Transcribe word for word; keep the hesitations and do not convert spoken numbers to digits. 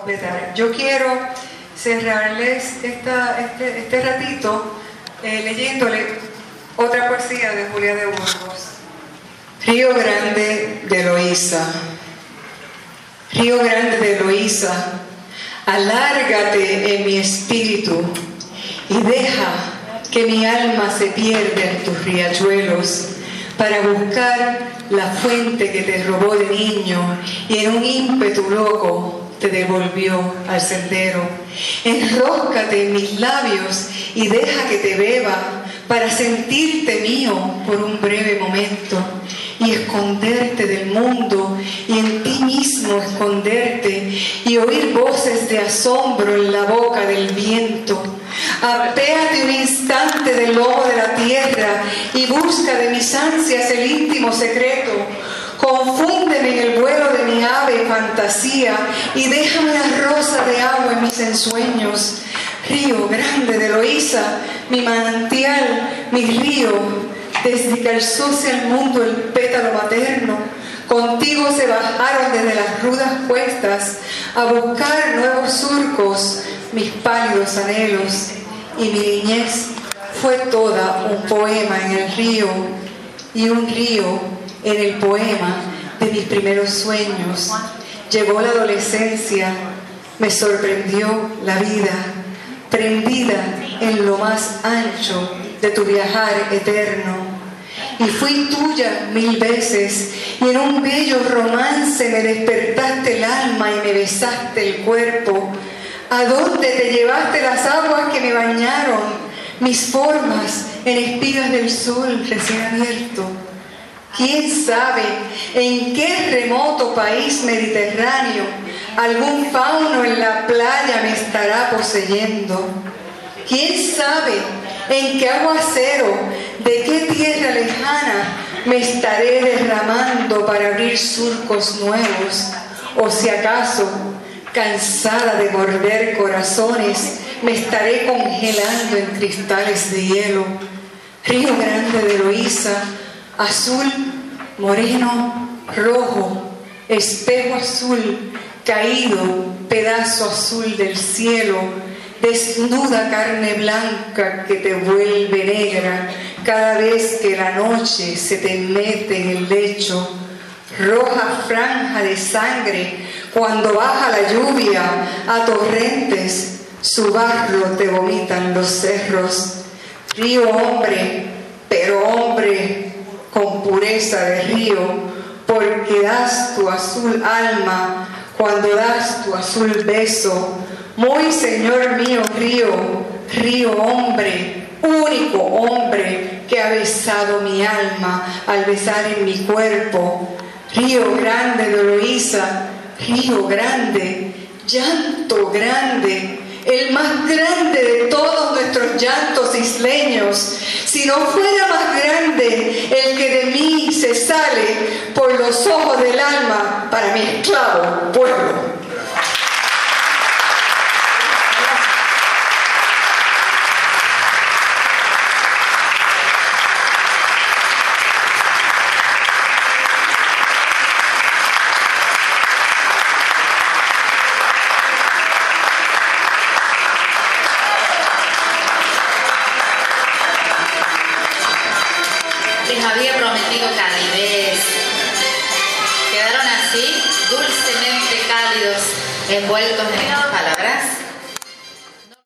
completar. Yo quiero cerrarles esta, este, este ratito eh, leyéndole otra poesía de Julia de Burgos. Río Grande de Eloísa. Río Grande de Eloísa, alárgate en mi espíritu y deja que mi alma se pierda en tus riachuelos para buscar la fuente que te robó de niño y en un ímpetu loco te devolvió al sendero. Enróscate en mis labios y deja que te beba para sentirte mío por un breve momento y esconderte del mundo y en ti mismo esconderte y oír voces de asombro en la boca del viento. Apéate un instante del lobo de la tierra y busca de mis ansias el íntimo secreto. Confúndeme en el vuelo de mi ave fantasía y déjame una rosa de agua en mis ensueños. Río Grande de Eloísa, mi manantial, mi río, desde que alzóse al mundo el pétalo materno, contigo se bajaron desde las rudas cuestas a buscar nuevos surcos mis pálidos anhelos, y mi niñez fue toda un poema en el río y un río en el poema de mis primeros sueños. Llegó la adolescencia, me sorprendió la vida, prendida en lo más ancho de tu viajar eterno. Y fui tuya mil veces, y en un bello romance me despertaste el alma y me besaste el cuerpo. ¿A dónde te llevaste las aguas que me bañaron, mis formas en espigas del sol recién abierto? ¿Quién sabe en qué remoto país mediterráneo algún fauno en la playa me estará poseyendo? ¿Quién sabe en qué aguacero, de qué tierra lejana me estaré derramando para abrir surcos nuevos? O si acaso, cansada de morder corazones, me estaré congelando en cristales de hielo. Río Grande de Eloísa, azul, moreno, rojo, espejo azul, caído, pedazo azul del cielo, desnuda carne blanca que te vuelve negra cada vez que la noche se te mete en el lecho, roja franja de sangre cuando baja la lluvia a torrentes, su barro te vomitan los cerros. Río hombre, pero hombre con pureza de río, porque das tu azul alma cuando das tu azul beso. Muy señor mío río, río hombre, único hombre que ha besado mi alma al besar en mi cuerpo. Río Grande de Eloísa, río grande, llanto grande, el más grande de todos nuestros llantos isleños. Si no fuera más grande el que de mí se sale por los ojos del alma para mi esclavo pueblo. Les había prometido calidez. Quedaron así, dulcemente cálidos, envueltos en